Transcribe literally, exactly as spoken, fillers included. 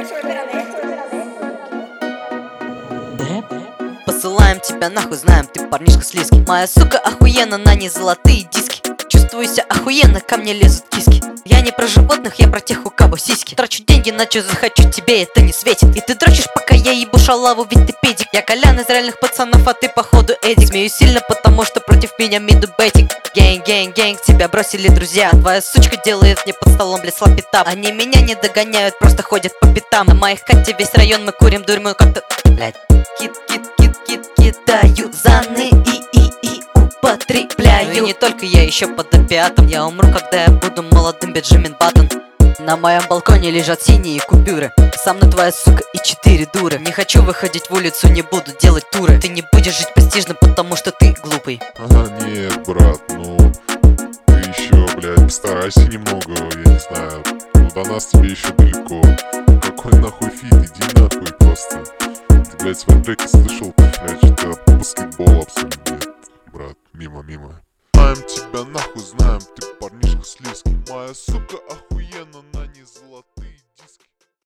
Посылаем тебя нахуй, знаем, ты парнишка слизкий. Моя сука охуенно, на ней золотые диски. Чувствую себя охуенно, ко мне лезут киски. Я не про животных, я про тех, у кого сиськи. Трачу деньги на чё захочу, тебе это не светит. И ты дрочишь, пока я ебу шалаву, ведь ты педик. Я Колян из реальных пацанов, а ты походу Эдик. Смеюсь сильно, потому что против меня миду бетик. Гэнг, гэнг, гэнг, тебя бросили друзья. Твоя сучка делает мне под столом, блядь, слапитап. Они меня не догоняют, просто ходят по пятам. На моих кате весь район мы курим дурьму как-то. Блядь, кит, кит, кит, кит, кидаю заны и и и употребляю. И не только я, еще под опиатом. Я умру, когда я буду молодым Бенджамин Баттон. На моем балконе лежат синие купюры. Со мной твоя сука и четыре дуры. Не хочу выходить в улицу, не буду делать туры. Ты не будешь жить престижно, потому что ты глупый. А, нет, брат, ну ты еще, блядь, постарайся немного, я не знаю. Ну до нас тебе еще далеко. Какой нахуй фит, иди нахуй просто. Ты, блядь, свои треки слышал, блядь, что-то баскетбол абсолютно нет, брат, мимо, мимо. Знаем тебя нахуй, знаем, ты парнишка слизкий. Моя сука охуенно, на ней золотые.